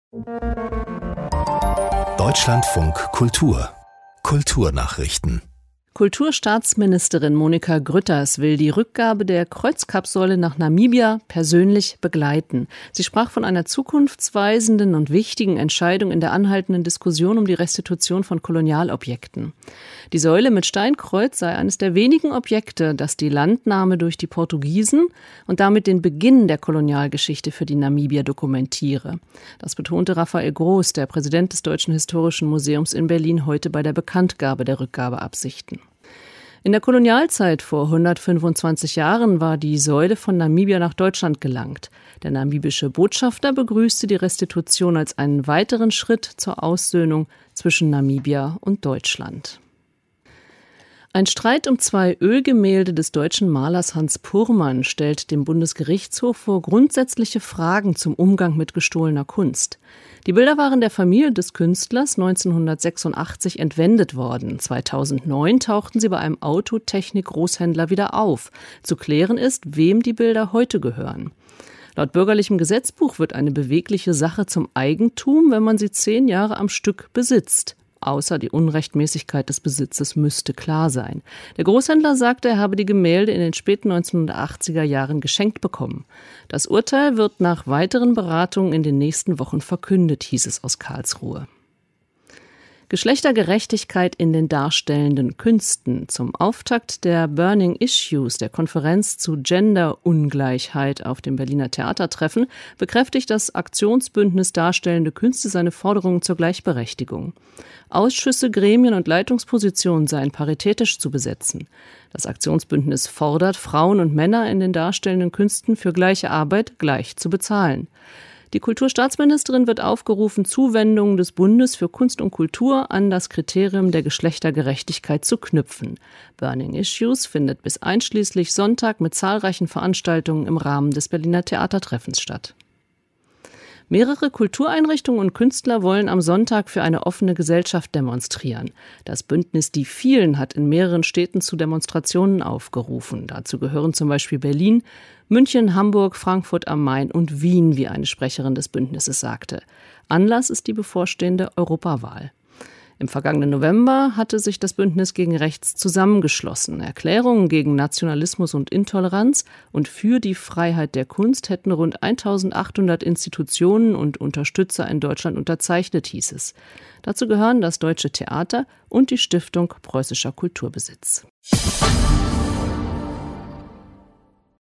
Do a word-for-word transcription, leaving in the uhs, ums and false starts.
Deutschlandfunk Kultur Kulturnachrichten. Kulturstaatsministerin Monika Grütters will die Rückgabe der Kreuzkapsäule nach Namibia persönlich begleiten. Sie sprach von einer zukunftsweisenden und wichtigen Entscheidung in der anhaltenden Diskussion um die Restitution von Kolonialobjekten. Die Säule mit Steinkreuz sei eines der wenigen Objekte, das die Landnahme durch die Portugiesen und damit den Beginn der Kolonialgeschichte für die Namibier dokumentiere. Das betonte Raphael Groß, der Präsident des Deutschen Historischen Museums in Berlin, heute bei der Bekanntgabe der Rückgabeabsichten. In der Kolonialzeit vor hundertfünfundzwanzig Jahren war die Säule von Namibia nach Deutschland gelangt. Der namibische Botschafter begrüßte die Restitution als einen weiteren Schritt zur Aussöhnung zwischen Namibia und Deutschland. Ein Streit um zwei Ölgemälde des deutschen Malers Hans Purrmann stellt dem Bundesgerichtshof vor grundsätzliche Fragen zum Umgang mit gestohlener Kunst. Die Bilder waren der Familie des Künstlers neunzehnhundertsechsundachtzig entwendet worden. zweitausendneun tauchten sie bei einem Autotechnik-Großhändler wieder auf. Zu klären ist, wem die Bilder heute gehören. Laut bürgerlichem Gesetzbuch wird eine bewegliche Sache zum Eigentum, wenn man sie zehn Jahre am Stück besitzt. Außer die Unrechtmäßigkeit des Besitzes müsste klar sein. Der Großhändler sagte, er habe die Gemälde in den späten neunzehnhundertachtziger Jahren geschenkt bekommen. Das Urteil wird nach weiteren Beratungen in den nächsten Wochen verkündet, hieß es aus Karlsruhe. Geschlechtergerechtigkeit in den darstellenden Künsten. Zum Auftakt der Burning Issues, der Konferenz zu Genderungleichheit auf dem Berliner Theatertreffen, bekräftigt das Aktionsbündnis Darstellende Künste seine Forderungen zur Gleichberechtigung. Ausschüsse, Gremien und Leitungspositionen seien paritätisch zu besetzen. Das Aktionsbündnis fordert, Frauen und Männer in den darstellenden Künsten für gleiche Arbeit gleich zu bezahlen. Die Kulturstaatsministerin wird aufgerufen, Zuwendungen des Bundes für Kunst und Kultur an das Kriterium der Geschlechtergerechtigkeit zu knüpfen. Burning Issues findet bis einschließlich Sonntag mit zahlreichen Veranstaltungen im Rahmen des Berliner Theatertreffens statt. Mehrere Kultureinrichtungen und Künstler wollen am Sonntag für eine offene Gesellschaft demonstrieren. Das Bündnis Die Vielen hat in mehreren Städten zu Demonstrationen aufgerufen. Dazu gehören zum Beispiel Berlin, München, Hamburg, Frankfurt am Main und Wien, wie eine Sprecherin des Bündnisses sagte. Anlass ist die bevorstehende Europawahl. Im vergangenen November hatte sich das Bündnis gegen Rechts zusammengeschlossen. Erklärungen gegen Nationalismus und Intoleranz und für die Freiheit der Kunst hätten rund eintausendachthundert Institutionen und Unterstützer in Deutschland unterzeichnet, hieß es. Dazu gehören das Deutsche Theater und die Stiftung Preußischer Kulturbesitz.